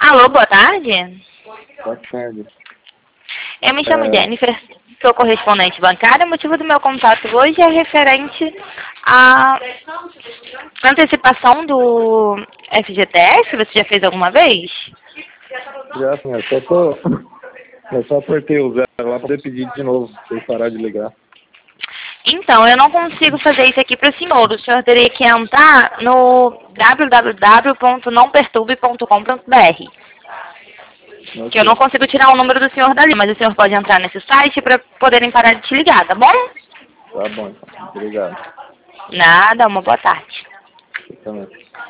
Alô, boa tarde. Boa tarde. Eu me chamo Jennifer, sou correspondente bancária. O motivo do meu contato hoje é referente à antecipação do FGTS. Você já fez alguma vez? Já, sim, eu só apertei o zero lá para poder pedir de novo, pra vocês parar de ligar. Então, eu não consigo fazer isso aqui para o senhor. O senhor teria que entrar no www.nãoperturbe.com.br. Que eu não consigo tirar o número do senhor dali, mas o senhor pode entrar nesse site para poderem parar de te ligar, tá bom? Tá bom, então. Obrigado. Nada, uma boa tarde. Você também.